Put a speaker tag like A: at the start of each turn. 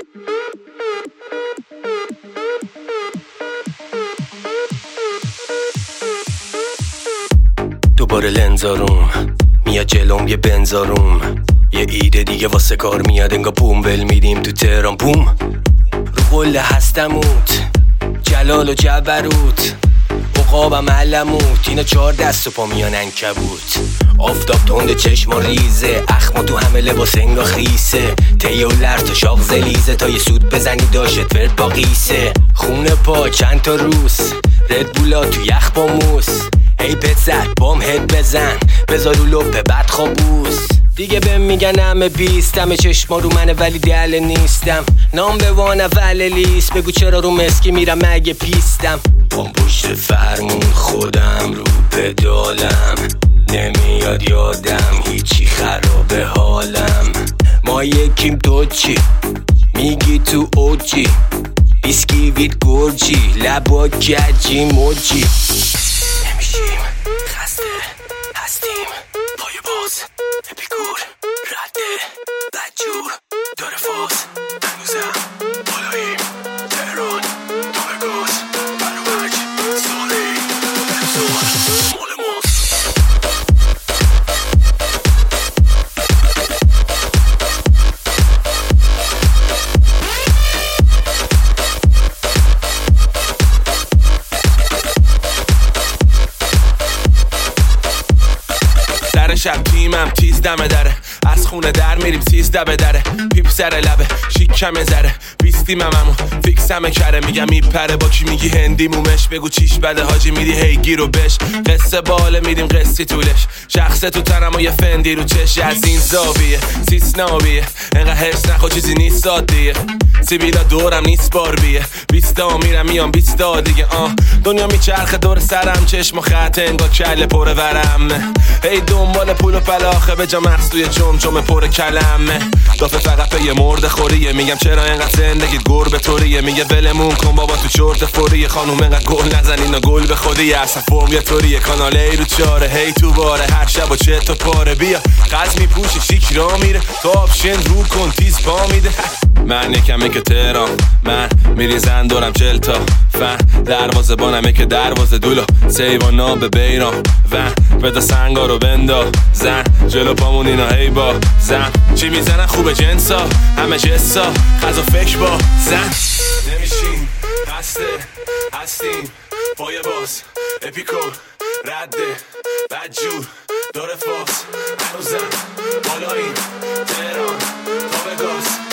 A: دوباره لنزاروم میاد جلوم یه بنزاروم، یه ایده دیگه واسه کار میاد انگا بوم ول میدیم تو تهران بوم. رو قله هستموت جلال و جبروت عقابم علموت، اینا 4 دست و پا میان عنکبوت. آفتاب تند چشم و ریزه، اخما تو همه لباس انگا خیسه، تیه و لرز و شاق زلیزه، تا یه سود بزنی داشت ورد با قیسه. خونه پا چند تا روس ردبولا تو یخ با موس، ای پسر بام هد بزن بذار رو لپه بد خوابوس. دیگه بهم میگن همه بیست، همه چشما رو منه ولی دل نیستم، نام به وانه ولی لیست، بگو چرا رو مسکی میرم مگه پیستم. پام پشت فرمون خودم رو پدالم، نمیاد یادم هیچی خرابه حالم. ما یکیم تو چی میگی تو اوجی، بیسکیویت گرجی لبا کجی موجی. نمیشیم خسته هستیم پای باز، اپیکور رده بدجور داره فاز، هنوزم بالاییم تهران تا به گاز برو بج سالی بزار مال ماست.
B: شب تیمم تیز دمه داره، از خونه در میریم 13 به دره، پیپ سر لبه شیکمه زره، بیستیمم همون فیکسمه کره، میگم میپره با کی میگی هندی مومش، بگو چیش بده حاجی میدی هی گیرو بش، قصه باله میدیم قصی طولش، شخصه تو تنم و یه فندی رو چش، از این زاویه سیسنابیه انقدر هرس نخوا چیزی نیست سادیه، سیبیلا دورم نیست باربیه، 20 میرم میام 20 دیگه دنیا میچرخه دور سرم، چشم و خط انگار کله پر ورم، هی دنبال پول و پلاخه به جا مغز توی جمجمه پر کلمه، دافه فقط به یه مرد خوریه، میگم چرا اینقدر زندگیت گربه طوریه، میگه ولمون کن بابا تو چرت فوریه، خانوم اینقدر گل نزن اینا گل به خودیه، اصلا فرم یه طوریه، کانال ای رو چاره هی تو باره، هر شب و چه تو پاره، بیا قز میپوشه شیک را میره، تو آپشن رو کن تیز پا میده. من یکمه که تهران، من میریزن دورم 40 تا فن، دروازه بانمه که دروازه دولا سیوانا به بیران ون، بدا سنگا رو بندا زن جلو پامون اینا هی با زن، چی میزنن خوبه جنسا همه جسا خز و فکر با زن. نمیشیم خسته هستیم پای باز، اپیکور رده بدجور داره فاز، هنوزم بالاییم تهران تا به گاز